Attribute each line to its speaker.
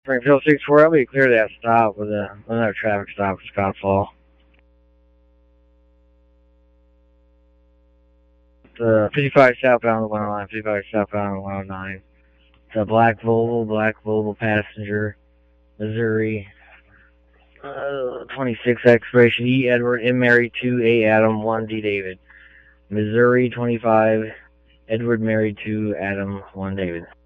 Speaker 1: Springfield 64, I'll be clear that stop with another traffic stop for Scott Fall. The 55 southbound on the 109, 55 southbound on the 109. It's a black Volvo passenger, Missouri. 26 expiration, E. Edward, M. Mary, 2, A. Adam, 1, D. David. Missouri 25, Edward Mary 2, Adam 1, David.